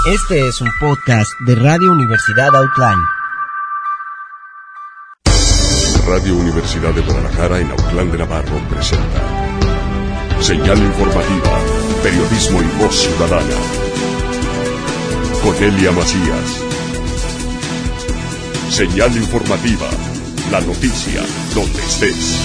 Este es un podcast de Radio Universidad Autlán. Radio Universidad de Guadalajara en Autlán de Navarro presenta Señal Informativa, periodismo y voz ciudadana. Con Elia Macías. Señal Informativa, la noticia donde estés.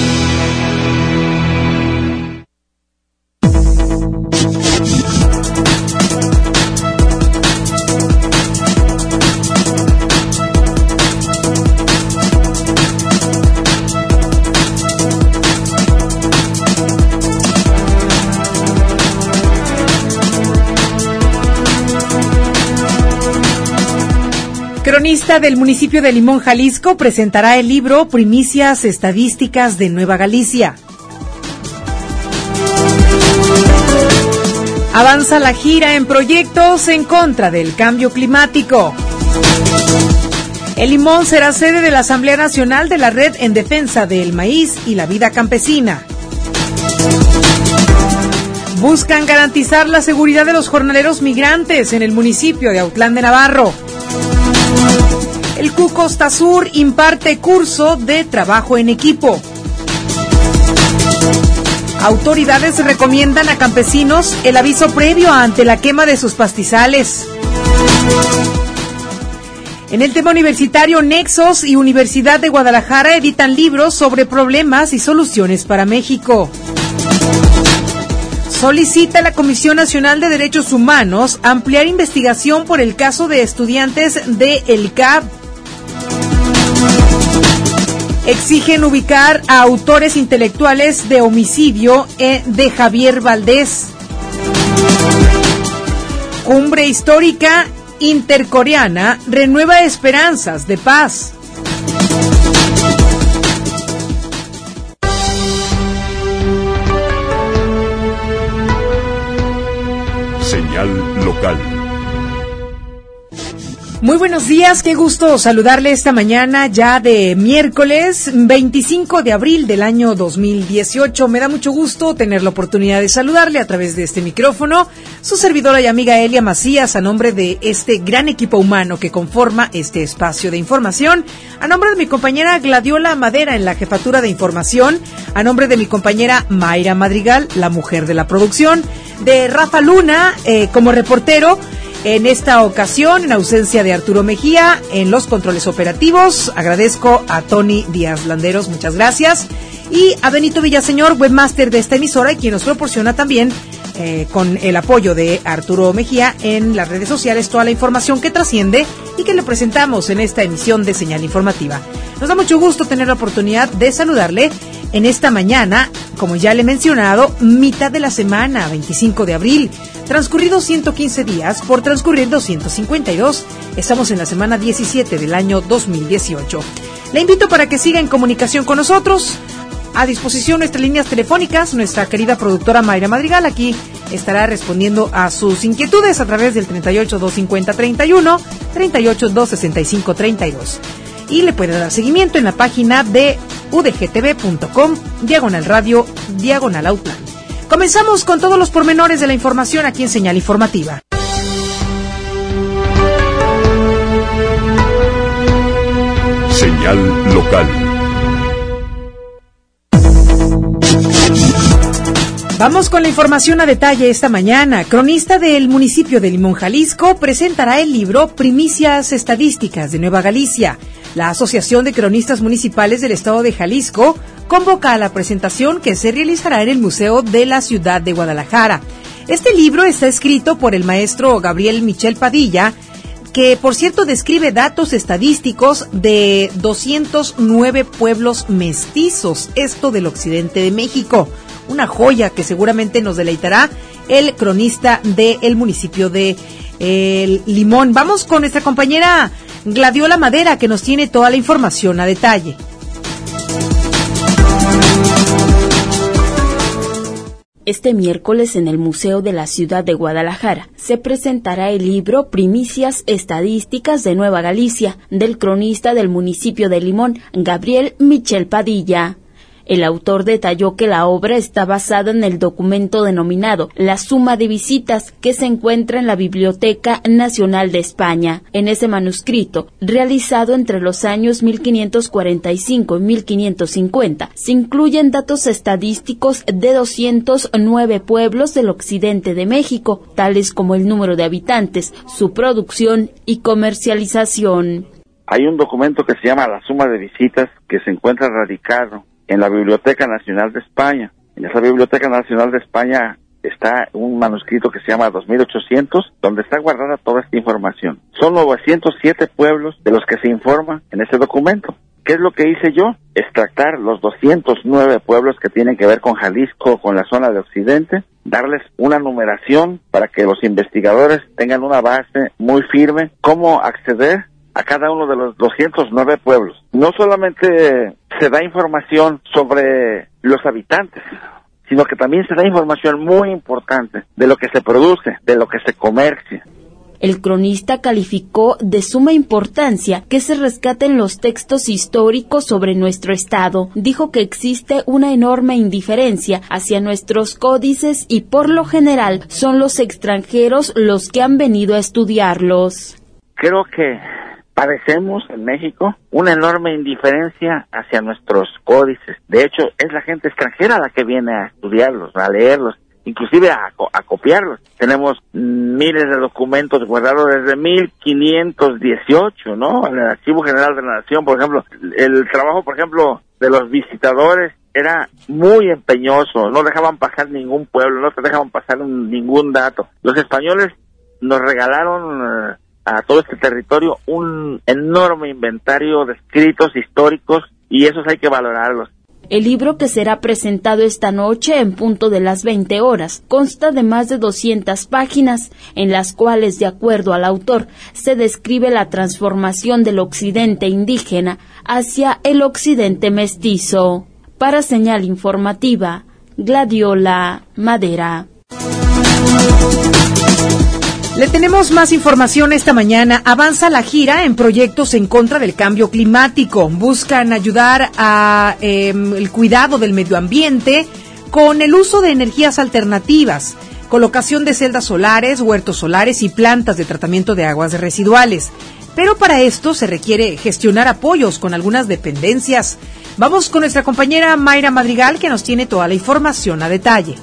Cronista del municipio de Limón, Jalisco, presentará el libro Primicias Estadísticas de Nueva Galicia. Avanza la gira en proyectos en contra del cambio climático. El Limón será sede de la Asamblea Nacional de la Red en Defensa del Maíz y la Vida Campesina. Buscan garantizar la seguridad de los jornaleros migrantes en el municipio de Autlán de Navarro. El CUC Costa Sur imparte curso de trabajo en equipo. Autoridades recomiendan a campesinos el aviso previo ante la quema de sus pastizales. En el tema universitario, Nexos y Universidad de Guadalajara editan libros sobre problemas y soluciones para México. Solicita la Comisión Nacional de Derechos Humanos ampliar investigación por el caso de estudiantes de El CAP. Exigen ubicar a autores intelectuales de homicidio de Javier Valdés. Cumbre histórica intercoreana renueva esperanzas de paz. Señal local. Muy buenos días, qué gusto saludarle esta mañana ya de miércoles 25 de abril del año 2018. Me da mucho gusto tener la oportunidad de saludarle a través de este micrófono, su servidora y amiga Elia Macías, a nombre de este gran equipo humano que conforma este espacio de información, a nombre de mi compañera Gladiola Madera en la jefatura de información, a nombre de mi compañera Mayra Madrigal, la mujer de la producción, de Rafa Luna como reportero. En esta ocasión, en ausencia de Arturo Mejía, en los controles operativos, agradezco a Tony Díaz Landeros, muchas gracias, y a Benito Villaseñor, webmaster de esta emisora, y quien nos proporciona también, con el apoyo de Arturo Mejía, en las redes sociales, toda la información que trasciende y que le presentamos en esta emisión de Señal Informativa. Nos da mucho gusto tener la oportunidad de saludarle en esta mañana, como ya le he mencionado, mitad de la semana, 25 de abril, transcurridos 115 días por transcurrir 252, estamos en la semana 17 del año 2018. Le invito para que siga en comunicación con nosotros. A disposición nuestras líneas telefónicas, nuestra querida productora Mayra Madrigal aquí estará respondiendo a sus inquietudes a través del 38-250-31, 38-265-32. Y le puede dar seguimiento en la página de udgtv.com, /radio, /Autlán. Comenzamos con todos los pormenores de la información aquí en Señal Informativa. Señal local. Vamos con la información a detalle esta mañana. Cronista del municipio de Limón, Jalisco, presentará el libro Primicias Estadísticas de Nueva Galicia. La Asociación de Cronistas Municipales del Estado de Jalisco convoca a la presentación que se realizará en el Museo de la Ciudad de Guadalajara. Este libro está escrito por el maestro Gabriel Michel Padilla, que por cierto describe datos estadísticos de 209 pueblos mestizos, esto del occidente de México. Una joya que seguramente nos deleitará el cronista del municipio de Limón. Vamos con nuestra compañera Gladiola Madera, que nos tiene toda la información a detalle. Este miércoles en el Museo de la Ciudad de Guadalajara se presentará el libro Primicias Estadísticas de Nueva Galicia, del cronista del municipio de Limón, Gabriel Michel Padilla. El autor detalló que la obra está basada en el documento denominado La Suma de Visitas, que se encuentra en la Biblioteca Nacional de España. En ese manuscrito, realizado entre los años 1545 y 1550, se incluyen datos estadísticos de 209 pueblos del occidente de México, tales como el número de habitantes, su producción y comercialización. Hay un documento que se llama La Suma de Visitas, que se encuentra radicado en la Biblioteca Nacional de España. En esa Biblioteca Nacional de España está un manuscrito que se llama 2800, donde está guardada toda esta información. Son 907 pueblos de los que se informa en ese documento. ¿Qué es lo que hice yo? Extractar los 209 pueblos que tienen que ver con Jalisco, con la zona de Occidente, darles una numeración para que los investigadores tengan una base muy firme, cómo acceder a cada uno de los 209 pueblos. No solamente se da información sobre los habitantes, sino que también se da información muy importante de lo que se produce, de lo que se comercia. El cronista calificó de suma importancia que se rescaten los textos históricos sobre nuestro estado. Dijo que existe una enorme indiferencia hacia nuestros códices y por lo general son los extranjeros los que han venido a estudiarlos. Creo que padecemos en México una enorme indiferencia hacia nuestros códices. De hecho, es la gente extranjera la que viene a estudiarlos, a leerlos, inclusive a copiarlos. Tenemos miles de documentos guardados desde 1518, ¿no? En el Archivo General de la Nación, por ejemplo. El trabajo, por ejemplo, de los visitadores era muy empeñoso. No dejaban pasar ningún pueblo, no te dejaban pasar ningún dato. Los españoles nos regalaron a todo este territorio un enorme inventario de escritos históricos y esos hay que valorarlos. El libro, que será presentado esta noche en punto de las 20 horas, consta de más de 200 páginas, en las cuales, de acuerdo al autor, se describe la transformación del occidente indígena hacia el occidente mestizo. Para Señal Informativa, Gladiola Madera. Le tenemos más información esta mañana. Avanza la gira en proyectos en contra del cambio climático. Buscan ayudar a el cuidado del medio ambiente con el uso de energías alternativas, colocación de celdas solares, huertos solares y plantas de tratamiento de aguas residuales. Pero para esto se requiere gestionar apoyos con algunas dependencias. Vamos con nuestra compañera Mayra Madrigal, que nos tiene toda la información a detalle.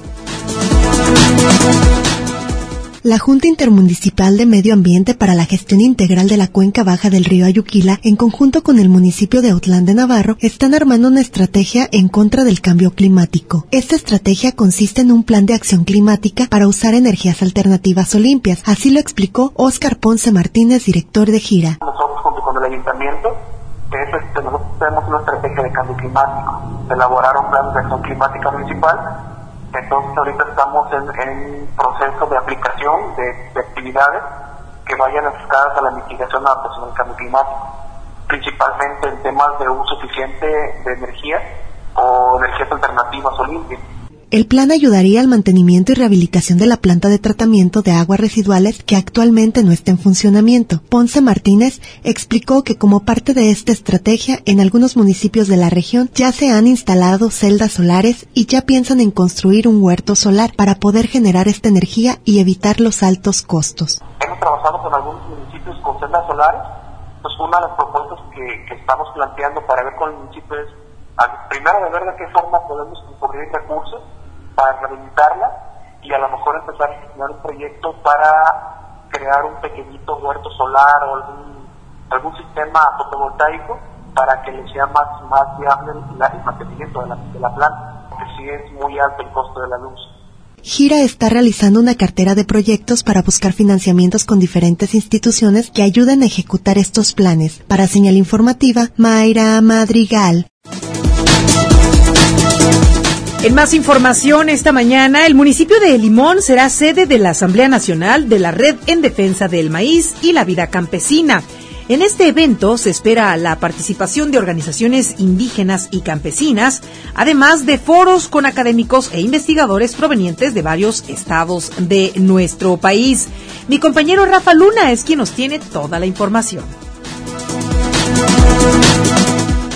La Junta Intermunicipal de Medio Ambiente para la Gestión Integral de la Cuenca Baja del Río Ayuquila, en conjunto con el municipio de Autlán de Navarro, están armando una estrategia en contra del cambio climático. Esta estrategia consiste en un plan de acción climática para usar energías alternativas o limpias. Así lo explicó Óscar Ponce Martínez, director de gira. Nosotros, junto con el ayuntamiento, nosotros tenemos una estrategia de cambio climático. Se elaboraron planes de acción climática municipal. Entonces ahorita estamos en proceso de aplicación de actividades que vayan enfocadas a la mitigación y adaptación al cambio climático, principalmente en temas de uso eficiente de energía o energías alternativas o limpias. El plan ayudaría al mantenimiento y rehabilitación de la planta de tratamiento de aguas residuales que actualmente no está en funcionamiento. Ponce Martínez explicó que como parte de esta estrategia, en algunos municipios de la región ya se han instalado celdas solares y ya piensan en construir un huerto solar para poder generar esta energía y evitar los altos costos. Hemos trabajado con algunos municipios con celdas solares. Pues una de las propuestas que estamos planteando para ver con el municipio es, primero, de ver de qué forma podemos concurrir recursos para rehabilitarla y a lo mejor empezar a diseñar un proyecto para crear un pequeñito huerto solar o algún sistema fotovoltaico para que le sea más viable el mantenimiento de la planta, porque sí es muy alto el costo de la luz. Gira está realizando una cartera de proyectos para buscar financiamientos con diferentes instituciones que ayuden a ejecutar estos planes. Para Señal Informativa, Mayra Madrigal. En más información esta mañana, el municipio de Limón será sede de la Asamblea Nacional de la Red en Defensa del Maíz y la Vida Campesina. En este evento se espera la participación de organizaciones indígenas y campesinas, además de foros con académicos e investigadores provenientes de varios estados de nuestro país. Mi compañero Rafa Luna es quien nos tiene toda la información.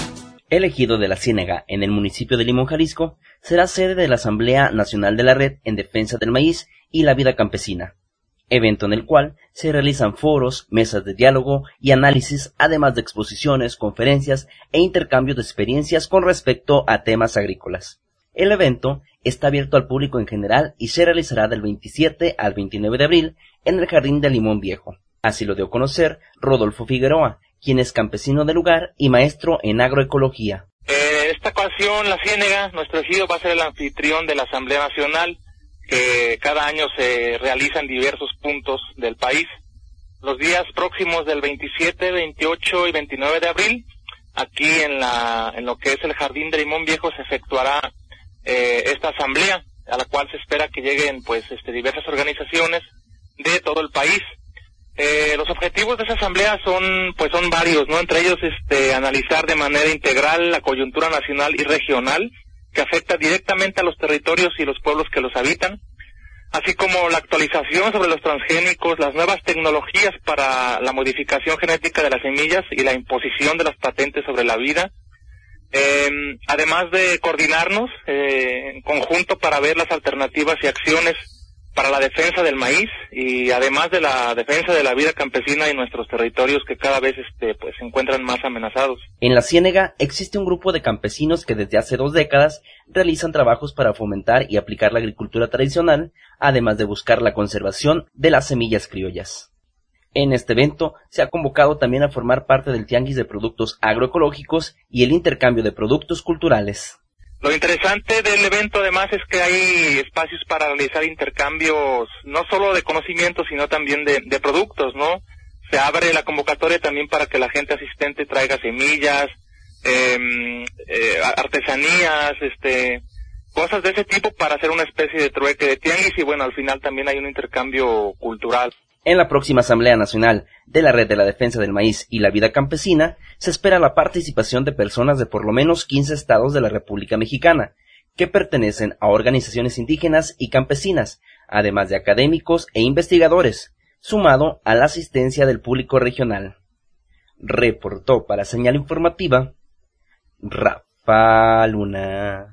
El ejido de La Ciénega, en el municipio de Limón, Jalisco, será sede de la Asamblea Nacional de la Red en Defensa del Maíz y la Vida Campesina, evento en el cual se realizan foros, mesas de diálogo y análisis, además de exposiciones, conferencias e intercambio de experiencias con respecto a temas agrícolas. El evento está abierto al público en general y se realizará del 27 al 29 de abril en el Jardín de Limón Viejo. Así lo dio a conocer Rodolfo Figueroa, quien es campesino del lugar y maestro en agroecología. En esta ocasión, La Ciénega, nuestro ejido, va a ser el anfitrión de la Asamblea Nacional, que cada año se realiza en diversos puntos del país. Los días próximos del 27, 28 y 29 de abril, aquí en lo que es el Jardín de Limón Viejo, se efectuará esta asamblea, a la cual se espera que lleguen diversas organizaciones de todo el país. Los objetivos de esa asamblea son varios, ¿no? Entre ellos, analizar de manera integral la coyuntura nacional y regional que afecta directamente a los territorios y los pueblos que los habitan, así como la actualización sobre los transgénicos, las nuevas tecnologías para la modificación genética de las semillas y la imposición de las patentes sobre la vida, además de coordinarnos en conjunto para ver las alternativas y acciones para la defensa del maíz y además de la defensa de la vida campesina y nuestros territorios que cada vez se encuentran más amenazados. En La Ciénega existe un grupo de campesinos que desde hace 2 décadas realizan trabajos para fomentar y aplicar la agricultura tradicional, además de buscar la conservación de las semillas criollas. En este evento se ha convocado también a formar parte del tianguis de productos agroecológicos y el intercambio de productos culturales. Lo interesante del evento además es que hay espacios para realizar intercambios no solo de conocimientos sino también de productos, ¿no? Se abre la convocatoria también para que la gente asistente traiga semillas, artesanías, cosas de ese tipo para hacer una especie de trueque de tianguis y bueno, al final también hay un intercambio cultural. En la próxima Asamblea Nacional de la Red de la Defensa del Maíz y la Vida Campesina se espera la participación de personas de por lo menos 15 estados de la República Mexicana, que pertenecen a organizaciones indígenas y campesinas, además de académicos e investigadores, sumado a la asistencia del público regional. Reportó para Señal Informativa Rafa Luna.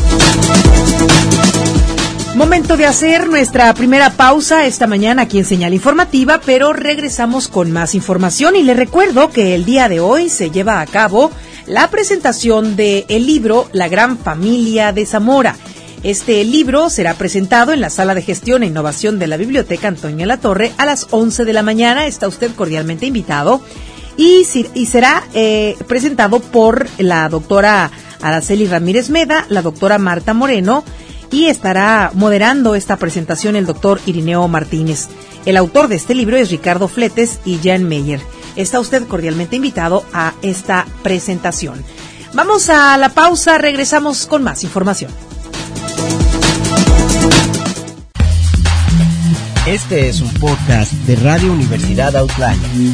Momento de hacer nuestra primera pausa esta mañana aquí en Señal Informativa, pero regresamos con más información y les recuerdo que el día de hoy se lleva a cabo la presentación del libro La Gran Familia de Zamora. Este libro será presentado en la Sala de Gestión e Innovación de la Biblioteca Antonio Latorre a las 11 de la mañana. Está usted cordialmente invitado y será presentado por la doctora Araceli Ramírez Meda, la doctora Marta Moreno, y estará moderando esta presentación el doctor Irineo Martínez. El autor de este libro es Ricardo Fletes y Jan Meyer. Está usted cordialmente invitado a esta presentación. Vamos a la pausa, regresamos con más información. Este es un podcast de Radio Universidad Outline.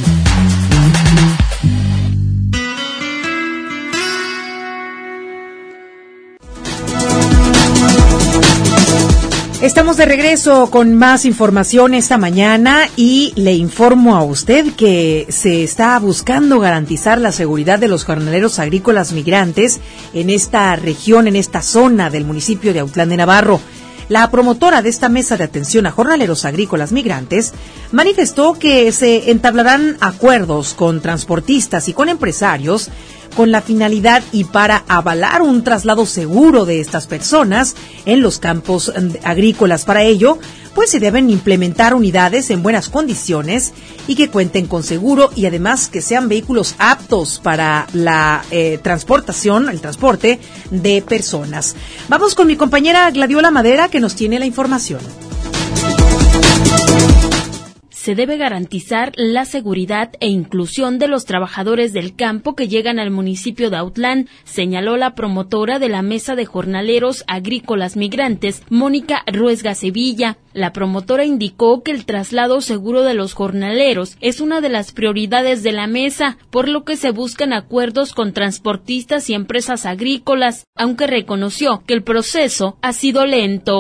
Estamos de regreso con más información esta mañana y le informo a usted que se está buscando garantizar la seguridad de los jornaleros agrícolas migrantes en esta región, en esta zona del municipio de Autlán de Navarro. La promotora de esta mesa de atención a jornaleros agrícolas migrantes manifestó que se entablarán acuerdos con transportistas y con empresarios con la finalidad y para avalar un traslado seguro de estas personas en los campos agrícolas. Para ello, pues se deben implementar unidades en buenas condiciones y que cuenten con seguro y además que sean vehículos aptos para la transportación, el transporte de personas. Vamos con mi compañera Gladiola Madera que nos tiene la información. Se debe garantizar la seguridad e inclusión de los trabajadores del campo que llegan al municipio de Autlán, señaló la promotora de la Mesa de Jornaleros Agrícolas Migrantes, Mónica Ruesga Sevilla. La promotora indicó que el traslado seguro de los jornaleros es una de las prioridades de la mesa, por lo que se buscan acuerdos con transportistas y empresas agrícolas, aunque reconoció que el proceso ha sido lento.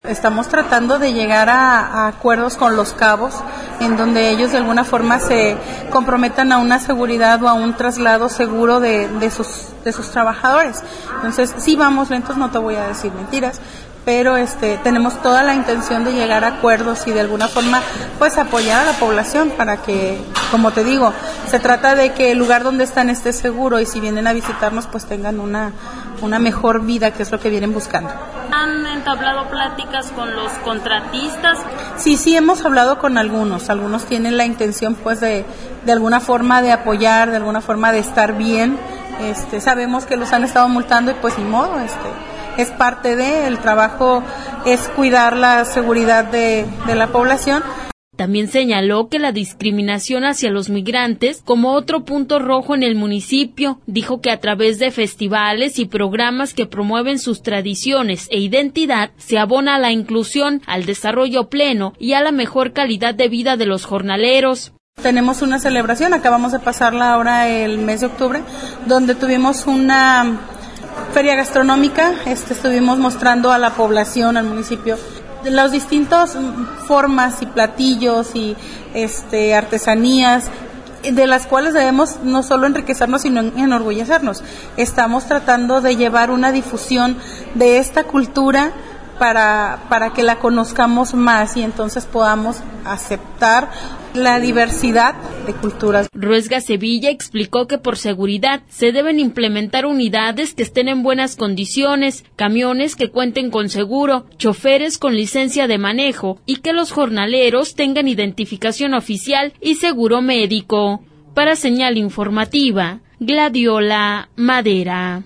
Estamos tratando de llegar a acuerdos con los cabos, en donde ellos de alguna forma se comprometan a una seguridad o a un traslado seguro de sus trabajadores. Entonces, sí vamos lentos, no te voy a decir mentiras, pero tenemos toda la intención de llegar a acuerdos y de alguna forma pues apoyar a la población para que, como te digo, se trata de que el lugar donde están esté seguro y si vienen a visitarnos pues tengan una mejor vida, que es lo que vienen buscando. ¿Han entablado pláticas con los contratistas? Sí, hemos hablado con algunos tienen la intención pues de alguna forma de apoyar, de alguna forma de estar bien. Sabemos que los han estado multando y pues ni modo, es parte del trabajo, es cuidar la seguridad de la población. También señaló que la discriminación hacia los migrantes como otro punto rojo en el municipio. Dijo que a través de festivales y programas que promueven sus tradiciones e identidad se abona a la inclusión, al desarrollo pleno y a la mejor calidad de vida de los jornaleros. Tenemos una celebración, acabamos de pasarla ahora el mes de octubre, donde tuvimos una feria gastronómica, estuvimos mostrando a la población, al municipio, las distintas formas y platillos y artesanías de las cuales debemos no solo enriquecernos sino enorgullecernos. Estamos tratando de llevar una difusión de esta cultura para que la conozcamos más y entonces podamos aceptar la diversidad de culturas. Ruesga Sevilla explicó que por seguridad se deben implementar unidades que estén en buenas condiciones, camiones que cuenten con seguro, choferes con licencia de manejo y que los jornaleros tengan identificación oficial y seguro médico. Para Señal Informativa, Gladiola Madera.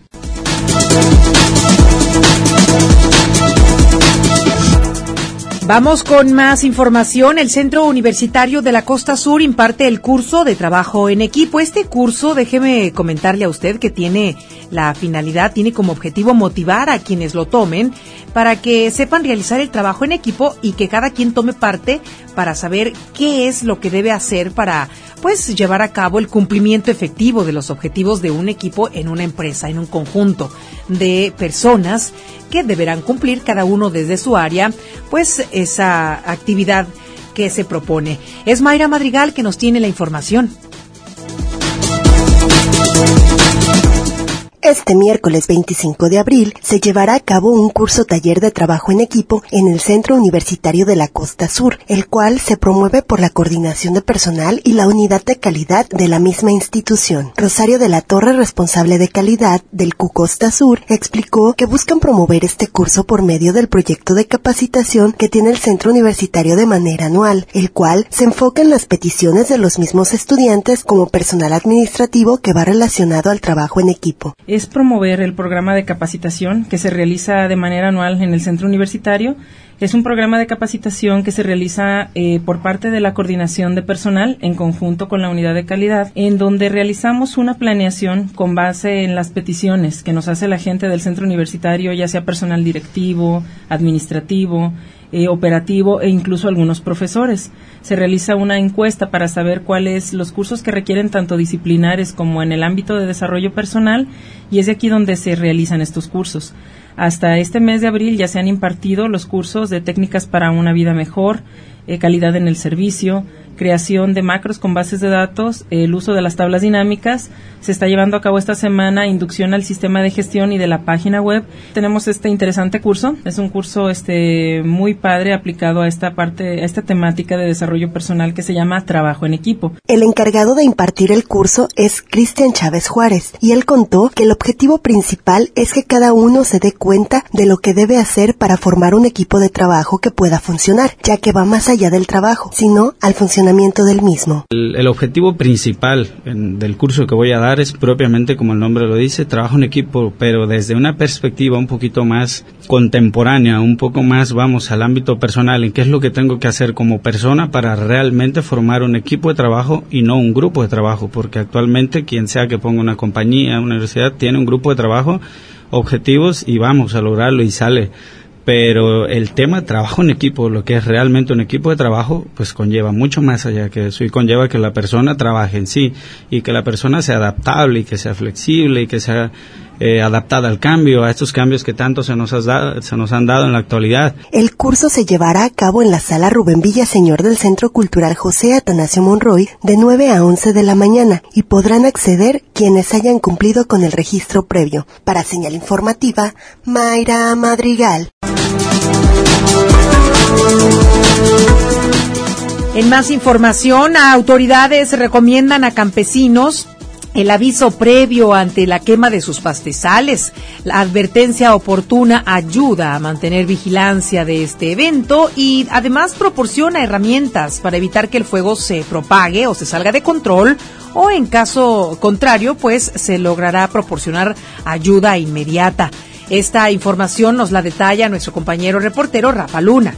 Vamos con más información. El Centro Universitario de la Costa Sur imparte el curso de trabajo en equipo. Este curso, déjeme comentarle a usted que tiene como objetivo motivar a quienes lo tomen para que sepan realizar el trabajo en equipo y que cada quien tome parte para saber qué es lo que debe hacer para llevar a cabo el cumplimiento efectivo de los objetivos de un equipo en una empresa, en un conjunto de personas que deberán cumplir cada uno desde su área, esa actividad que se propone. Es Mayra Madrigal que nos tiene la información. Este miércoles 25 de abril se llevará a cabo un curso taller de trabajo en equipo en el Centro Universitario de la Costa Sur, el cual se promueve por la Coordinación de Personal y la Unidad de Calidad de la misma institución. Rosario de la Torre, responsable de calidad del CU Costa Sur, explicó que buscan promover este curso por medio del proyecto de capacitación que tiene el Centro Universitario de manera anual, el cual se enfoca en las peticiones de los mismos estudiantes como personal administrativo que va relacionado al trabajo en equipo. Es promover el programa de capacitación que se realiza de manera anual en el centro universitario. Es un programa de capacitación que se realiza por parte de la Coordinación de Personal en conjunto con la Unidad de Calidad, en donde realizamos una planeación con base en las peticiones que nos hace la gente del centro universitario, ya sea personal directivo, administrativo, operativo e incluso algunos profesores. Se realiza una encuesta para saber cuáles los cursos que requieren tanto disciplinares como en el ámbito de desarrollo personal, y es de aquí donde se realizan estos cursos. Hasta este mes de abril ya se han impartido los cursos de técnicas para una vida mejor, calidad en el servicio, creación de macros con bases de datos, el uso de las tablas dinámicas. Se está llevando a cabo esta semana inducción al sistema de gestión y de la página web. Tenemos este interesante curso, es un curso muy padre aplicado a esta temática de desarrollo personal que se llama Trabajo en Equipo. El encargado de impartir el curso es Cristian Chávez Juárez, y él contó que el objetivo principal es que cada uno se dé cuenta de lo que debe hacer para formar un equipo de trabajo que pueda funcionar, ya que va más allá del trabajo, sino al funcionamiento del mismo. El objetivo principal del curso que voy a dar es propiamente, como el nombre lo dice, trabajo en equipo, pero desde una perspectiva un poquito más contemporánea, un poco más al ámbito personal, en qué es lo que tengo que hacer como persona para realmente formar un equipo de trabajo y no un grupo de trabajo, porque actualmente quien sea que ponga una compañía, una universidad, tiene un grupo de trabajo, objetivos y vamos a lograrlo y sale. Pero el tema trabajo en equipo, lo que es realmente un equipo de trabajo, pues conlleva mucho más allá que eso, y conlleva que la persona trabaje en sí y que la persona sea adaptable y que sea flexible y que sea adaptada al cambio, a estos cambios que tanto se nos han dado en la actualidad. El curso se llevará a cabo en la sala Rubén Villaseñor del Centro Cultural José Atanasio Monroy de 9 a 11 de la mañana y podrán acceder quienes hayan cumplido con el registro previo. Para Señal Informativa, Mayra Madrigal. En más información, autoridades recomiendan a campesinos el aviso previo ante la quema de sus pastizales. La advertencia oportuna ayuda a mantener vigilancia de este evento y además proporciona herramientas para evitar que el fuego se propague o se salga de control, o en caso contrario, pues se logrará proporcionar ayuda inmediata. Esta información nos la detalla nuestro compañero reportero Rafa Luna.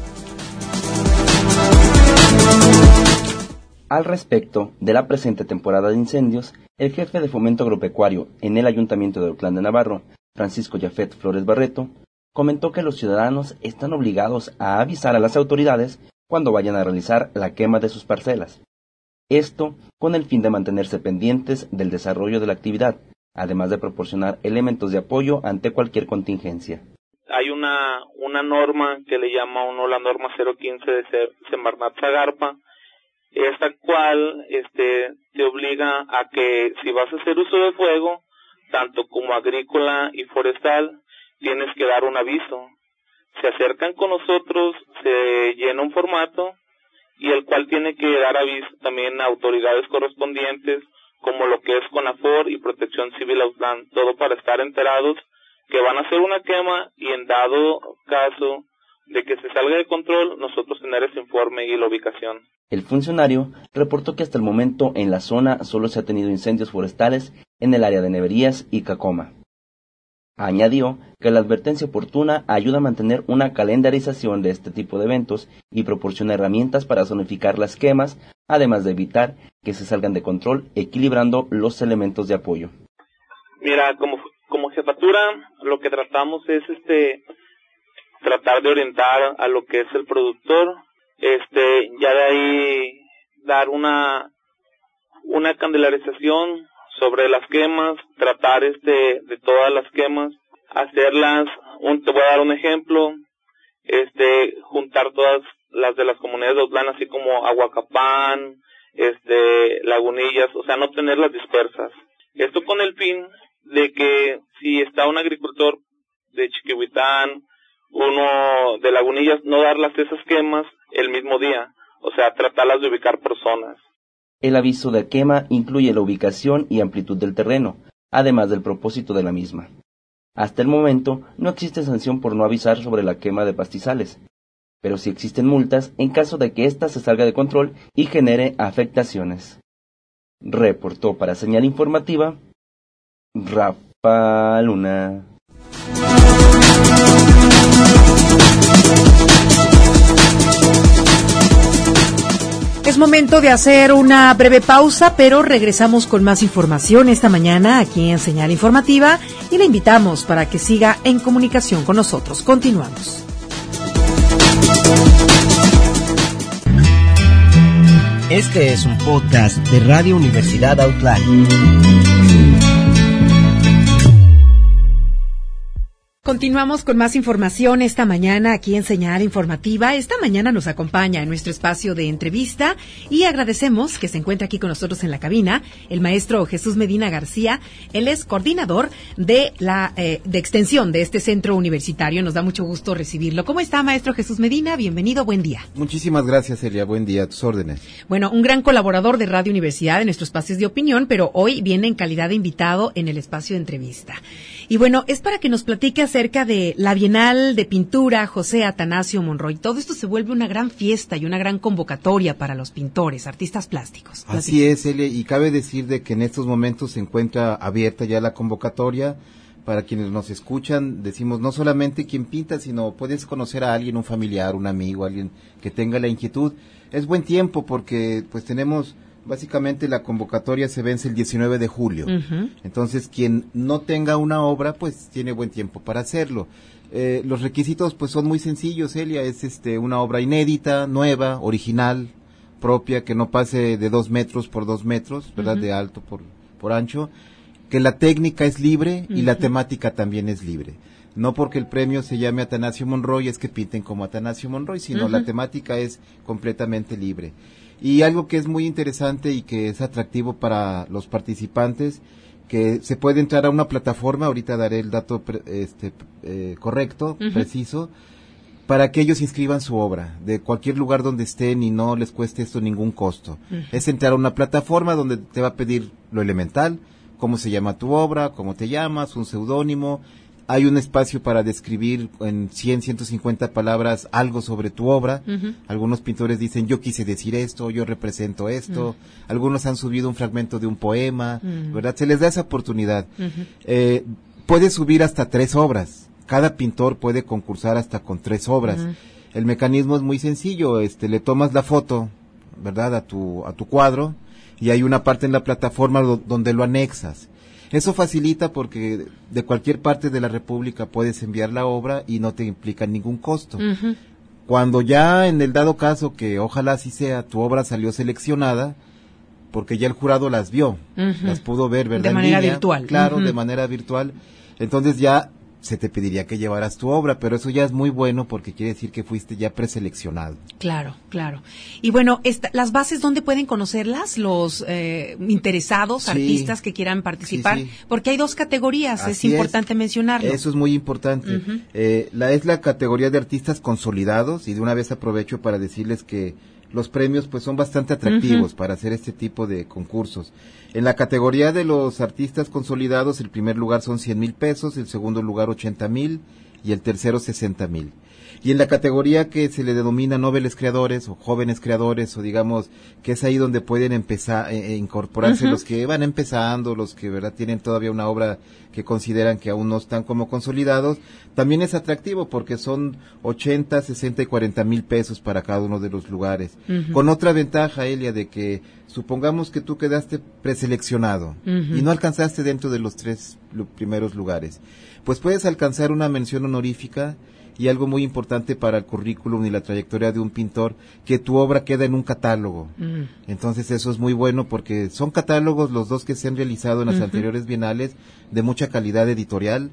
Al respecto de la presente temporada de incendios, el jefe de Fomento Agropecuario en el Ayuntamiento de Autlán de Navarro, Francisco Jafet Flores Barreto, comentó que los ciudadanos están obligados a avisar a las autoridades cuando vayan a realizar la quema de sus parcelas. Esto con el fin de mantenerse pendientes del desarrollo de la actividad, además de proporcionar elementos de apoyo ante cualquier contingencia. Hay una norma que le llama uno la norma 015 de Semarnat Zagarpa, esta cual te obliga a que si vas a hacer uso de fuego, tanto como agrícola y forestal, tienes que dar un aviso. Se acercan con nosotros, se llena un formato y el cual tiene que dar aviso también a autoridades correspondientes, como lo que es CONAFOR y Protección Civil Autlán, todo para estar enterados que van a hacer una quema y en dado caso de que se salga de control, nosotros tener ese informe y la ubicación. El funcionario reportó que hasta el momento en la zona solo se ha tenido incendios forestales en el área de Neverías y Cacoma. Añadió que la advertencia oportuna ayuda a mantener una calendarización de este tipo de eventos y proporciona herramientas para zonificar las quemas, además de evitar que se salgan de control, equilibrando los elementos de apoyo. Mira, como jefatura, lo que tratamos es tratar de orientar a lo que es el productor, ya de ahí dar una candelización sobre las quemas, tratar de todas las quemas, hacerlas, te voy a dar un ejemplo, juntar todas las de las comunidades de Autlán, así como Aguacapán, Lagunillas, o sea, no tenerlas dispersas. Esto con el fin de que si está un agricultor de Chiquihuitán, uno de Lagunillas, no darlas esas quemas el mismo día, o sea, tratarlas de ubicar por zonas. El aviso de quema incluye la ubicación y amplitud del terreno, además del propósito de la misma. Hasta el momento no existe sanción por no avisar sobre la quema de pastizales, pero sí existen multas en caso de que ésta se salga de control y genere afectaciones. Reportó para Señal Informativa Rafa Luna. Es momento de hacer una breve pausa, pero regresamos con más información esta mañana aquí en Señal Informativa y le invitamos para que siga en comunicación con nosotros. Continuamos. Este es un podcast de Radio Universidad Autlán. Continuamos con más información esta mañana aquí en Señal Informativa. Esta mañana nos acompaña en nuestro espacio de entrevista y agradecemos que se encuentre aquí con nosotros en la cabina el maestro Jesús Medina García. Él es coordinador de de extensión de este centro universitario. Nos da mucho gusto recibirlo. ¿Cómo está, maestro Jesús Medina? Bienvenido, buen día. Muchísimas gracias, Elia. Buen día, a tus órdenes. Bueno, un gran colaborador de Radio Universidad en nuestros espacios de opinión, pero hoy viene en calidad de invitado en el espacio de entrevista. Y bueno, es para que nos platique acerca de la Bienal de Pintura José Atanasio Monroy. Todo esto se vuelve una gran fiesta y una gran convocatoria para los pintores, artistas plásticos. Así es, Elia, y cabe decir de que en estos momentos se encuentra abierta ya la convocatoria. Para quienes nos escuchan, decimos no solamente quien pinta, sino puedes conocer a alguien, un familiar, un amigo, alguien que tenga la inquietud. Es buen tiempo porque pues tenemos... Básicamente la convocatoria se vence el 19 de julio. Uh-huh. Entonces, quien no tenga una obra, pues tiene buen tiempo para hacerlo. Los requisitos pues son muy sencillos, Elia. Es una obra inédita, nueva, original, propia, que no pase de 2 metros por 2 metros, ¿verdad? Uh-huh. De alto por ancho. que la técnica es libre y la temática también es libre. No porque el premio se llame Atanasio Monroy es que pinten como Atanasio Monroy, sino la temática es completamente libre. Y algo que es muy interesante y que es atractivo para los participantes, que se puede entrar a una plataforma, ahorita daré el dato correcto, preciso, para que ellos inscriban su obra, de cualquier lugar donde estén y no les cueste esto ningún costo. Es entrar a una plataforma donde te va a pedir lo elemental, cómo se llama tu obra, cómo te llamas, un seudónimo. Hay un espacio para describir en 100, 150 palabras algo sobre tu obra. Algunos pintores dicen, yo quise decir esto, yo represento esto. Algunos han subido un fragmento de un poema, ¿verdad? Se les da esa oportunidad. Puedes subir hasta 3 obras. Cada pintor puede concursar hasta con 3 obras. El mecanismo es muy sencillo. Le tomas la foto, ¿verdad? A tu cuadro, y hay una parte en la plataforma donde lo anexas. Eso facilita porque de cualquier parte de la República puedes enviar la obra y no te implica ningún costo. Cuando ya en el dado caso, que ojalá así sea, tu obra salió seleccionada, porque ya el jurado las vio, las pudo ver, ¿verdad? De manera virtual. Claro, de manera virtual. Entonces ya se te pediría que llevaras tu obra, pero eso ya es muy bueno porque quiere decir que fuiste ya preseleccionado. Claro, claro. Y bueno, las bases, ¿dónde pueden conocerlas los interesados, artistas que quieran participar? Sí. Porque hay 2 categorías, es importante mencionarlo. Eso es muy importante. Es la categoría de artistas consolidados, y de una vez aprovecho para decirles que los premios pues son bastante atractivos para hacer este tipo de concursos. En la categoría de los artistas consolidados, el primer lugar son 100,000 pesos, el segundo lugar 80,000 y el tercero 60,000. Y en la categoría que se le denomina noveles creadores o jóvenes creadores, o digamos que es ahí donde pueden empezar incorporarse los que van empezando, los que verdad tienen todavía una obra que consideran que aún no están como consolidados, también es atractivo porque son 80, 60 y 40,000 pesos para cada uno de los lugares. Con otra ventaja, Elia, de que supongamos que tú quedaste preseleccionado y no alcanzaste dentro de los 3 primeros lugares, pues puedes alcanzar una mención honorífica. Y algo muy importante para el currículum y la trayectoria de un pintor, que tu obra queda en un catálogo. Entonces eso es muy bueno porque son catálogos los 2 que se han realizado en las anteriores bienales, de mucha calidad editorial,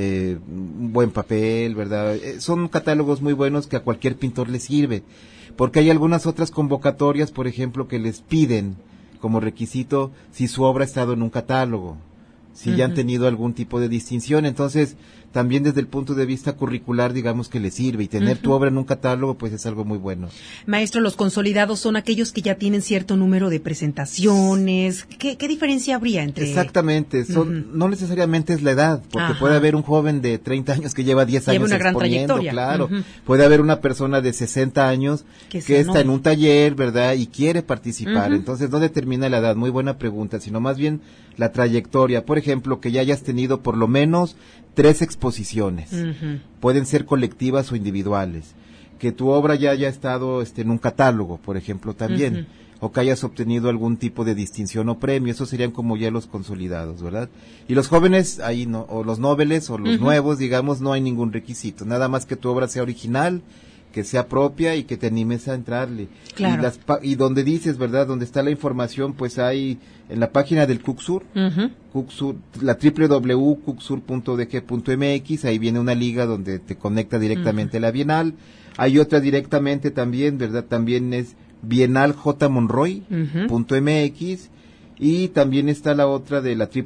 un buen papel, ¿verdad? Son catálogos muy buenos que a cualquier pintor le sirve, porque hay algunas otras convocatorias, por ejemplo, que les piden como requisito si su obra ha estado en un catálogo, si ya han tenido algún tipo de distinción. Entonces también desde el punto de vista curricular, digamos que le sirve, y tener tu obra en un catálogo pues es algo muy bueno. Maestro, los consolidados son aquellos que ya tienen cierto número de presentaciones. ¿Qué diferencia habría entre...? Exactamente, no necesariamente es la edad, porque puede haber un joven de 30 años que lleva 10 años una gran exponiendo, trayectoria. Claro, puede haber una persona de 60 años que está en un taller, ¿verdad? Y quiere participar. Entonces no determina la edad, muy buena pregunta, sino más bien la trayectoria. Por ejemplo, que ya hayas tenido por lo menos 3 exposiciones, pueden ser colectivas o individuales, que tu obra ya haya estado en un catálogo, por ejemplo, también, o que hayas obtenido algún tipo de distinción o premio. Esos serían como ya los consolidados, ¿verdad? Y los jóvenes, ahí no, o los noveles o los nuevos, digamos, no hay ningún requisito, nada más que tu obra sea original, que sea propia y que te animes a entrarle. Claro. Y donde dices, ¿verdad? Donde está la información, pues hay en la página del CUCSUR, la www.cucsur.udg.mx, ahí viene una liga donde te conecta directamente a la Bienal. Hay otra directamente también, ¿verdad? También es bienal.jmonroy.mx, y también está la otra de la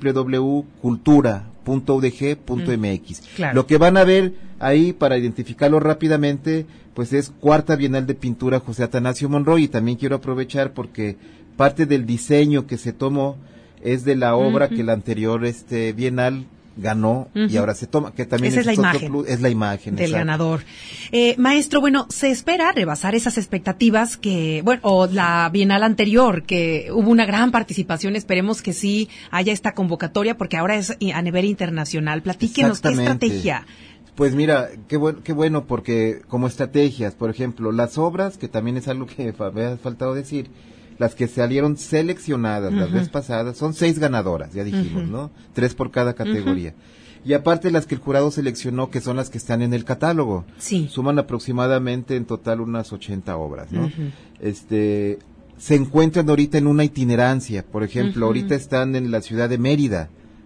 www.cultura.udg.mx. Claro. Lo que van a ver ahí, para identificarlo rápidamente, pues es Cuarta Bienal de Pintura José Atanasio Monroy. Y también quiero aprovechar porque parte del diseño que se tomó es de la obra que la anterior Bienal ganó y ahora se toma, que también es la imagen, es la imagen del ganador. Maestro, bueno, se espera rebasar esas expectativas o la Bienal anterior, que hubo una gran participación. Esperemos que sí haya esta convocatoria, porque ahora es a nivel internacional. Platíquenos, ¿qué estrategia? Pues mira, qué bueno, porque como estrategias, por ejemplo, las obras, que también es algo que me ha faltado decir, las que salieron seleccionadas las veces pasadas, son 6 ganadoras, ya dijimos, ¿no? 3 por cada categoría. Y aparte las que el jurado seleccionó, que son las que están en el catálogo. Sí. Suman aproximadamente en total unas 80 obras, ¿no? Se encuentran ahorita en una itinerancia. Por ejemplo, ahorita están en la ciudad de Mérida,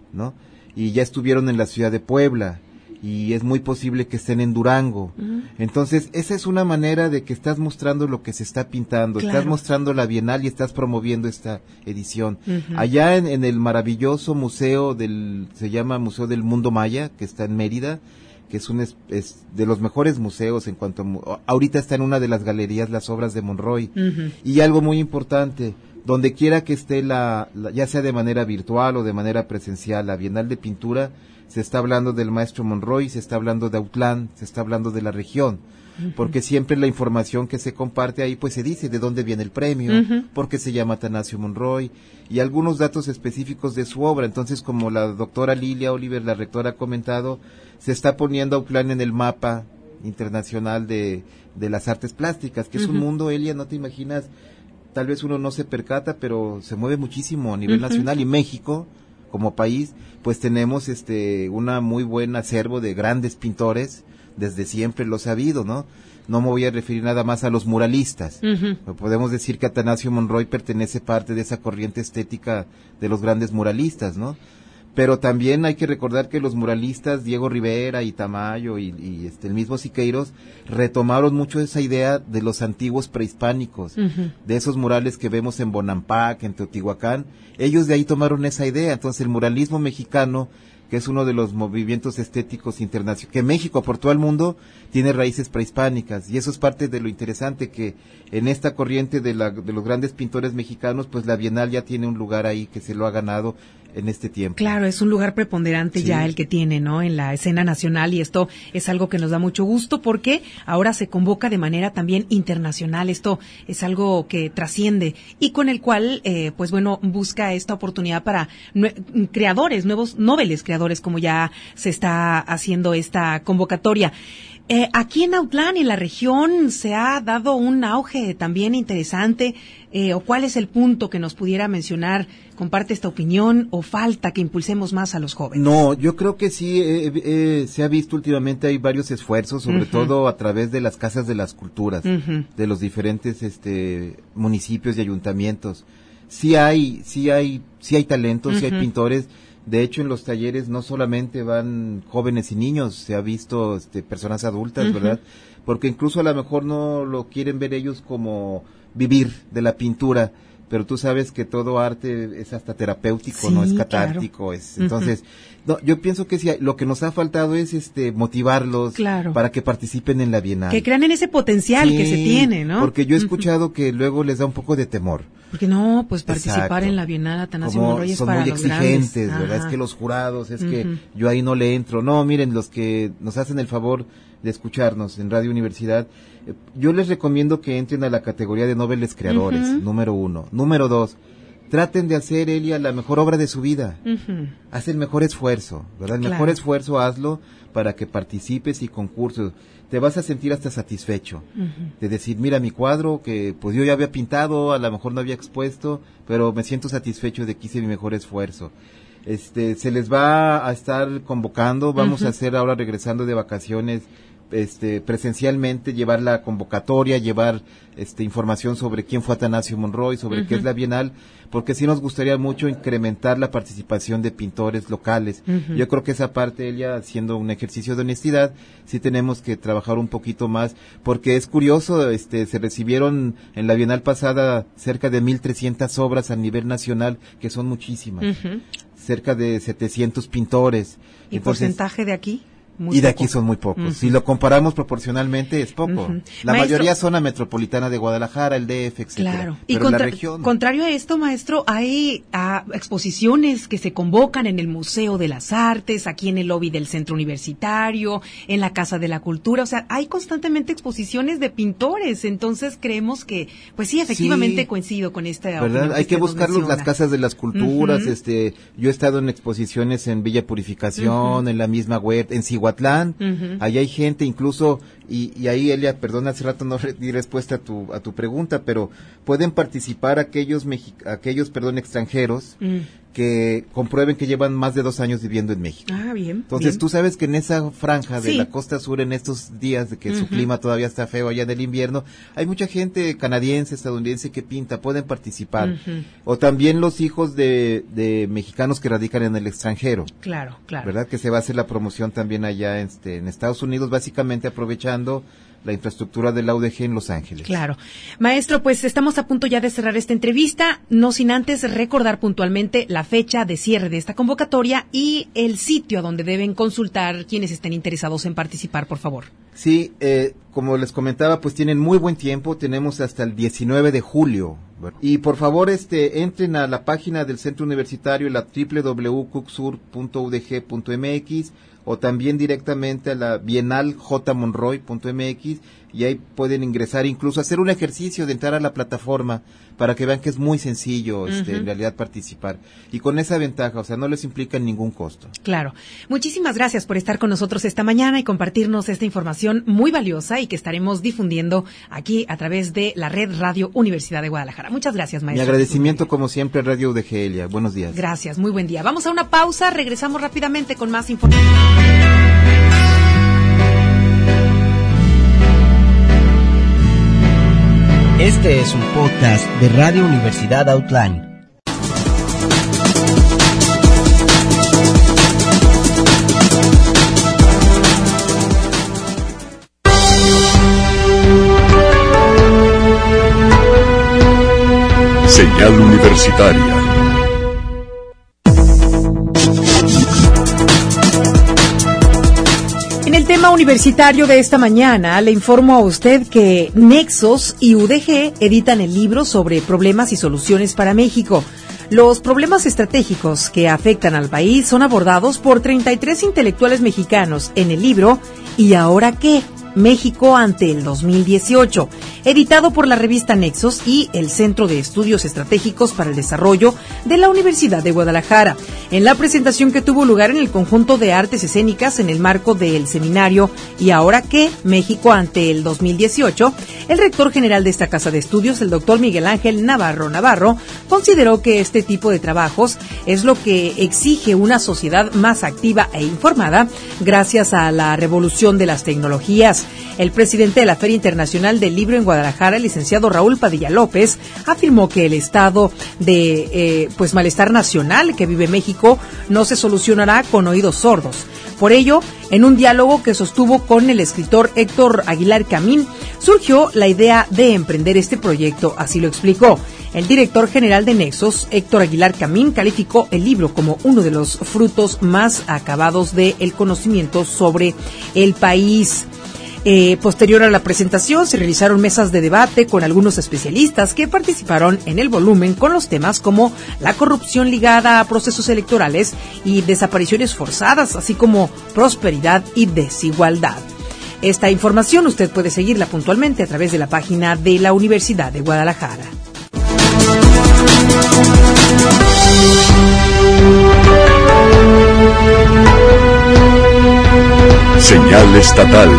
¿no? Y ya estuvieron en la ciudad de Puebla, y es muy posible que estén en Durango. Entonces, esa es una manera de que estás mostrando lo que se está pintando, estás mostrando la Bienal y estás promoviendo esta edición. Allá en el maravilloso museo se llama Museo del Mundo Maya, que está en Mérida, que es de los mejores museos en cuanto ahorita está en una de las galerías las obras de Monroy. Y algo muy importante, donde quiera que esté ya sea de manera virtual o de manera presencial, la Bienal de Pintura, se está hablando del maestro Monroy, se está hablando de Autlán, se está hablando de la región, porque siempre la información que se comparte ahí pues se dice de dónde viene el premio, por qué se llama Atanasio Monroy, y algunos datos específicos de su obra. Entonces, como la doctora Lilia Oliver, la rectora, ha comentado, se está poniendo Autlán en el mapa internacional de las artes plásticas, que es un mundo, Elia, no te imaginas, tal vez uno no se percata, pero se mueve muchísimo a nivel nacional, y México como país pues tenemos una muy buen acervo de grandes pintores, desde siempre lo he sabido, ¿no? No me voy a referir nada más a los muralistas. Podemos decir que Atanasio Monroy pertenece parte de esa corriente estética de los grandes muralistas, ¿no? Pero también hay que recordar que los muralistas, Diego Rivera y Tamayo y el mismo Siqueiros, retomaron mucho esa idea de los antiguos prehispánicos, de esos murales que vemos en Bonampak, en Teotihuacán. Ellos de ahí tomaron esa idea. Entonces el muralismo mexicano, que es uno de los movimientos estéticos internacionales, que México aportó al mundo, tiene raíces prehispánicas, y eso es parte de lo interesante, que en esta corriente de los grandes pintores mexicanos, pues la Bienal ya tiene un lugar ahí que se lo ha ganado en este tiempo. Claro, es un lugar preponderante ya el que tiene, ¿no?, en la escena nacional, y esto es algo que nos da mucho gusto porque ahora se convoca de manera también internacional. Esto es algo que trasciende y con el cual, pues bueno, busca esta oportunidad para creadores, nuevos noveles creadores, como ya se está haciendo esta convocatoria. Aquí en Autlán, en la región, se ha dado un auge también interesante. ¿O cuál es el punto que nos pudiera mencionar? ¿Comparte esta opinión o falta que impulsemos más a los jóvenes? No, yo creo que sí, se ha visto últimamente, hay varios esfuerzos, sobre todo a través de las casas de las culturas, de los diferentes municipios y ayuntamientos. Sí hay talentos, sí hay pintores. De hecho, en los talleres no solamente van jóvenes y niños, se ha visto personas adultas, ¿verdad? Porque incluso a lo mejor no lo quieren ver ellos como vivir de la pintura, pero tú sabes que todo arte es hasta terapéutico, no es catártico, claro. Entonces, no, yo pienso que sí, lo que nos ha faltado es motivarlos para que participen en la Bienal. Que crean en ese potencial que se tiene, ¿no? Porque yo he escuchado que luego les da un poco de temor. Porque no, pues participar en la Bienal Atanasio Monroy es para los grandes. Son muy exigentes, ¿verdad? Es que los jurados, es que yo ahí no le entro. No, miren, los que nos hacen el favor de escucharnos en Radio Universidad, yo les recomiendo que entren a la categoría de noveles creadores, número 1. Número 2, traten de hacer, Elia, la mejor obra de su vida. Haz el mejor esfuerzo, ¿verdad? El mejor esfuerzo hazlo para que participes y concursos. Te vas a sentir hasta satisfecho de decir, mira mi cuadro que pues yo ya había pintado, a lo mejor no había expuesto, pero me siento satisfecho de que hice mi mejor esfuerzo. Se les va a estar convocando, vamos a hacer ahora, regresando de vacaciones, presencialmente, llevar la convocatoria, llevar información sobre quién fue Atanasio Monroy, sobre qué es la Bienal, porque sí nos gustaría mucho incrementar la participación de pintores locales. Yo creo que esa parte, Elia, haciendo un ejercicio de honestidad, sí tenemos que trabajar un poquito más, porque es curioso, se recibieron en la Bienal pasada cerca de 1,300 obras a nivel nacional, que son muchísimas, cerca de 700 pintores. ¿Y entonces, porcentaje de aquí? Muy y de poco. Aquí son muy pocos. Si lo comparamos proporcionalmente es poco. La mayoría zona metropolitana de Guadalajara, el DF, etcétera. Claro. Pero y la región. Contrario a esto, maestro, hay exposiciones que se convocan en el Museo de las Artes, aquí en el lobby del Centro Universitario, en la Casa de la Cultura. O sea, hay constantemente exposiciones de pintores. Entonces creemos que, pues sí, efectivamente coincido con esta. ¿Verdad? Hay que buscar las casas de las culturas. Yo he estado en exposiciones en Villa Purificación, en la misma Huerta, en Cihuatlán, ahí hay gente incluso, y ahí, Elia, perdón, hace rato no di respuesta a tu pregunta, pero pueden participar aquellos extranjeros que comprueben que llevan más de 2 años viviendo en México. Ah, bien. Entonces, bien. tú sabes que en esa franja de Sí. la costa sur, en estos días de que su clima todavía está feo allá del invierno, hay mucha gente canadiense, estadounidense que pinta, pueden participar. O también los hijos de mexicanos que radican en el extranjero. Claro, claro. ¿Verdad? Que se va a hacer la promoción también allá en Estados Unidos, básicamente aprovechando la infraestructura de la UDG en Los Ángeles. Claro. Maestro, pues estamos a punto ya de cerrar esta entrevista, no sin antes recordar puntualmente la fecha de cierre de esta convocatoria y el sitio a donde deben consultar quienes estén interesados en participar, por favor. Sí, como les comentaba, pues tienen muy buen tiempo, tenemos hasta el 19 de julio. Y por favor, entren a la página del Centro Universitario, la www.cucsur.udg.mx, o también directamente a la bienal.jmonroy.mx, y ahí pueden ingresar, incluso hacer un ejercicio de entrar a la plataforma para que vean que es muy sencillo en realidad participar. Y con esa ventaja, o sea, no les implica ningún costo. Claro. Muchísimas gracias por estar con nosotros esta mañana y compartirnos esta información muy valiosa y que estaremos difundiendo aquí a través de la red Radio Universidad de Guadalajara. Muchas gracias, maestro. Mi agradecimiento, como siempre, a Radio UDG, Elia. Buenos días. Gracias, muy buen día. Vamos a una pausa, regresamos rápidamente con más información. Este es un podcast de Radio Universidad Outline. Señal Universitaria. En el tema universitario de esta mañana, le informo a usted que Nexos y UDG editan el libro sobre problemas y soluciones para México. Los problemas estratégicos que afectan al país son abordados por 33 intelectuales mexicanos en el libro ¿Y ahora qué? México ante el 2018, editado por la revista Nexos y el Centro de Estudios Estratégicos para el Desarrollo de la Universidad de Guadalajara. En la presentación que tuvo lugar en el Conjunto de Artes Escénicas en el marco del seminario ¿Y ahora qué? México ante el 2018, el rector general de esta casa de estudios, el doctor Miguel Ángel Navarro, consideró que este tipo de trabajos es lo que exige una sociedad más activa e informada gracias a la revolución de las tecnologías. El presidente de la Feria Internacional del Libro en Guadalajara, el licenciado Raúl Padilla López, afirmó que el estado de malestar nacional que vive México no se solucionará con oídos sordos. Por ello, en un diálogo que sostuvo con el escritor Héctor Aguilar Camín, surgió la idea de emprender este proyecto, así lo explicó. El director general de Nexos, Héctor Aguilar Camín, calificó el libro como uno de los frutos más acabados del conocimiento sobre el país. Posterior a la presentación se realizaron mesas de debate con algunos especialistas que participaron en el volumen con los temas como la corrupción ligada a procesos electorales y desapariciones forzadas, así como prosperidad y desigualdad. Esta información usted puede seguirla puntualmente a través de la página de la Universidad de Guadalajara. Señal estatal.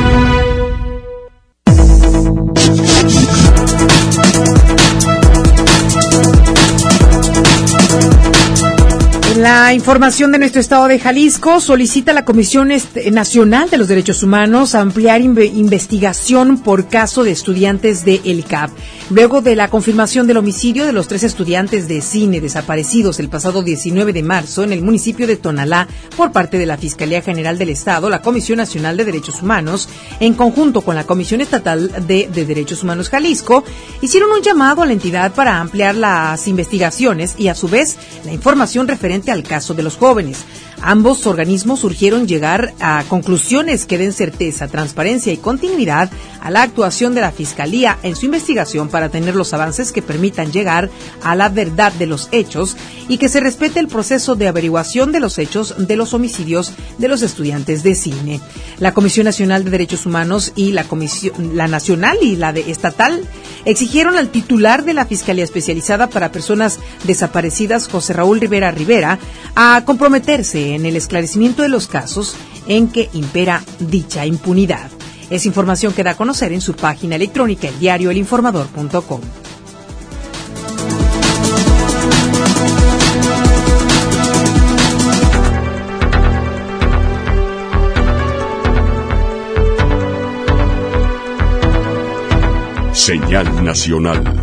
La información de nuestro estado de Jalisco solicita a la Comisión Nacional de los Derechos Humanos ampliar investigación por caso de estudiantes de El CAP. Luego de la confirmación del homicidio de los 3 estudiantes de cine desaparecidos el pasado 19 de marzo en el municipio de Tonalá por parte de la Fiscalía General del Estado, la Comisión Nacional de Derechos Humanos, en conjunto con la Comisión Estatal de Derechos Humanos Jalisco, hicieron un llamado a la entidad para ampliar las investigaciones y a su vez la información referente al caso de los jóvenes. Ambos organismos urgieron llegar a conclusiones que den certeza, transparencia y continuidad a la actuación de la Fiscalía en su investigación para tener los avances que permitan llegar a la verdad de los hechos y que se respete el proceso de averiguación de los hechos de los homicidios de los estudiantes de cine. La Comisión Nacional de Derechos Humanos y la Nacional y la Estatal exigieron al titular de la Fiscalía Especializada para Personas Desaparecidas, José Raúl Rivera, a comprometerse en el esclarecimiento de los casos en que impera dicha impunidad. Esa información que da a conocer en su página electrónica, el diario elinformador.com. Señal nacional.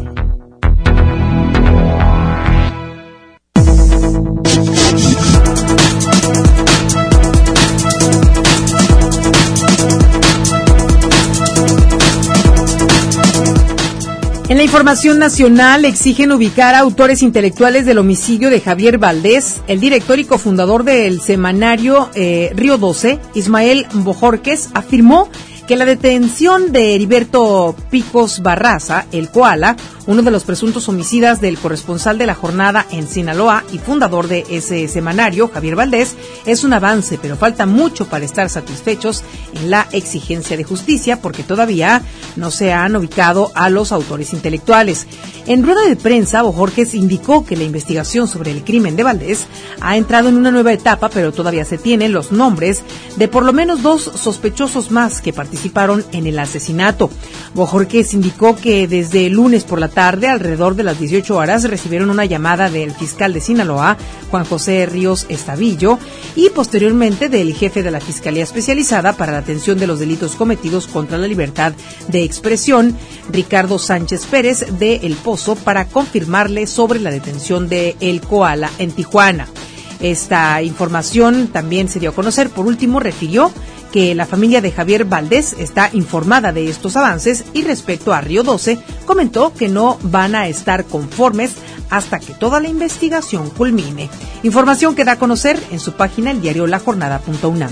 En la información nacional exigen ubicar a autores intelectuales del homicidio de Javier Valdés. El director y cofundador del semanario Río 12, Ismael Bojorquez, afirmó que la detención de Heriberto Picos Barraza, el Koala, uno de los presuntos homicidas del corresponsal de La Jornada en Sinaloa y fundador de ese semanario, Javier Valdés, es un avance, pero falta mucho para estar satisfechos en la exigencia de justicia, porque todavía no se han ubicado a los autores intelectuales. En rueda de prensa, Bojorquez indicó que la investigación sobre el crimen de Valdés ha entrado en una nueva etapa, pero todavía se tienen los nombres de por lo menos 2 sospechosos más que participaron en el asesinato. Bojorquez indicó que desde el lunes por la tarde, alrededor de las 18 horas, recibieron una llamada del fiscal de Sinaloa, Juan José Ríos Estavillo, y posteriormente del jefe de la Fiscalía Especializada para la Atención de los Delitos Cometidos contra la Libertad de Expresión, Ricardo Sánchez Pérez de El Pozo, para confirmarle sobre la detención de El Koala en Tijuana. Esta información también se dio a conocer. Por último, refirió que la familia de Javier Valdés está informada de estos avances y respecto a Río 12, comentó que no van a estar conformes hasta que toda la investigación culmine. Información que da a conocer en su página el diario lajornada.unam.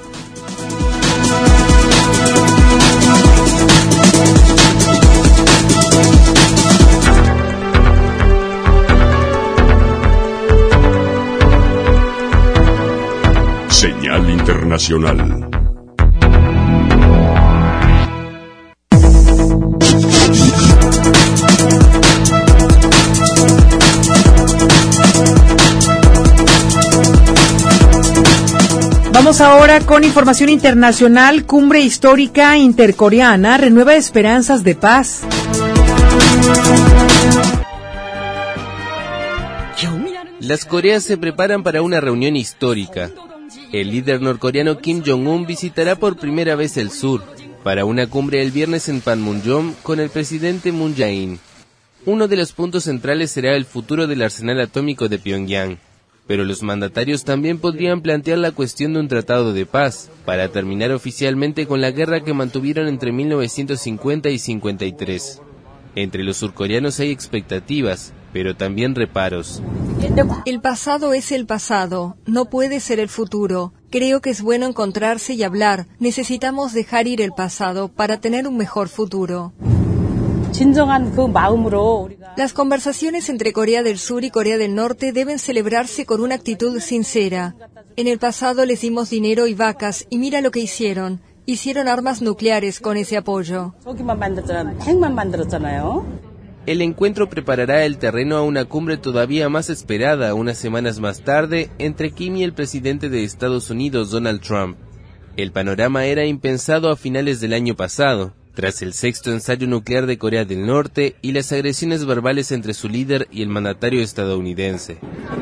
Señal internacional. Vamos ahora con información internacional. Cumbre histórica intercoreana renueva esperanzas de paz. Las Coreas se preparan para una reunión histórica. El líder norcoreano Kim Jong-un visitará por primera vez el sur, para una cumbre el viernes en Panmunjom con el presidente Moon Jae-in. Uno de los puntos centrales será el futuro del arsenal atómico de Pyongyang. Pero los mandatarios también podrían plantear la cuestión de un tratado de paz, para terminar oficialmente con la guerra que mantuvieron entre 1950 y 53. Entre los surcoreanos hay expectativas, pero también reparos. El pasado es el pasado, no puede ser el futuro. Creo que es bueno encontrarse y hablar. Necesitamos dejar ir el pasado para tener un mejor futuro. Las conversaciones entre Corea del Sur y Corea del Norte deben celebrarse con una actitud sincera. En el pasado les dimos dinero y vacas, y mira lo que hicieron. Hicieron armas nucleares con ese apoyo. El encuentro preparará el terreno a una cumbre todavía más esperada unas semanas más tarde entre Kim y el presidente de Estados Unidos, Donald Trump. El panorama era impensado a finales del año pasado, tras el 6º ensayo nuclear de Corea del Norte y las agresiones verbales entre su líder y el mandatario estadounidense.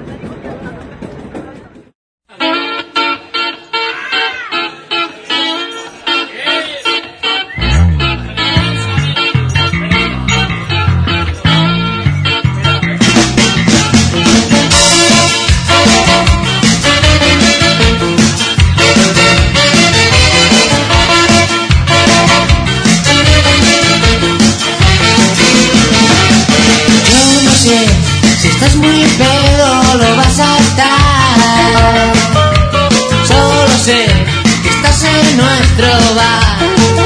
Si estás muy pedo lo vas a estar. Solo sé que estás en nuestro bar.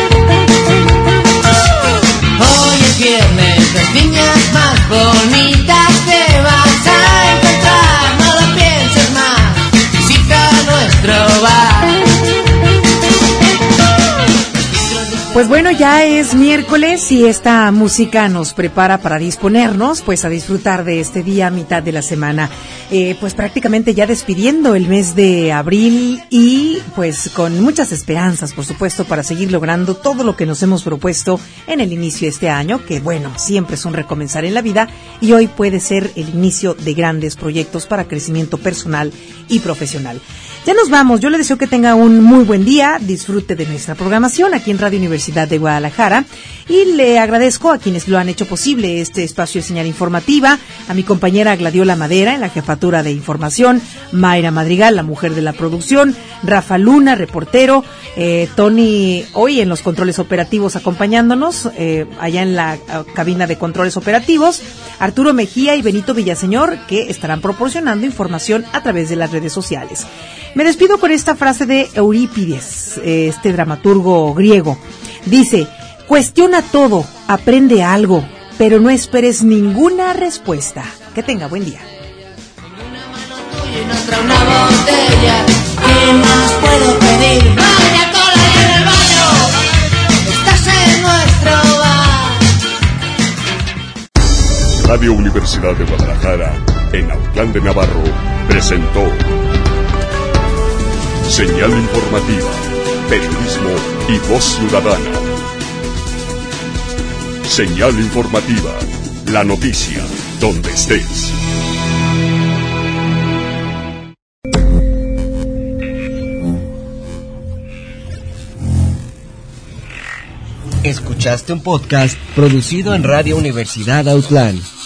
Hoy es viernes, las niñas más bonitas te vas a encontrar. No lo pienses más, visita nuestro bar. Pues bueno, ya es miércoles y esta música nos prepara para disponernos pues a disfrutar de este día, mitad de la semana. Pues prácticamente ya despidiendo el mes de abril y pues con muchas esperanzas, por supuesto, para seguir logrando todo lo que nos hemos propuesto en el inicio de este año, que bueno, siempre es un recomenzar en la vida y hoy puede ser el inicio de grandes proyectos para crecimiento personal y profesional. Ya nos vamos, yo le deseo que tenga un muy buen día, disfrute de nuestra programación aquí en Radio Universidad de Guadalajara y le agradezco a quienes lo han hecho posible este espacio de señal informativa, a mi compañera Gladiola Madera en la jefatura de información, Mayra Madrigal, la mujer de la producción, Rafa Luna, reportero, Tony hoy en los controles operativos acompañándonos, allá en la cabina de controles operativos, Arturo Mejía y Benito Villaseñor que estarán proporcionando información a través de las redes sociales. Me despido con esta frase de Eurípides, este dramaturgo griego. Dice: cuestiona todo, aprende algo, pero no esperes ninguna respuesta. Que tenga buen día. En otra una botella, ¿qué más puedo pedir? ¡Vaya cola y en el baño! Estás en nuestro bar. Radio Universidad de Guadalajara, en Autlán de Navarro, presentó Señal Informativa, Periodismo y Voz Ciudadana. Señal Informativa, la noticia, donde estés. Escuchaste un podcast producido en Radio Universidad Autlán.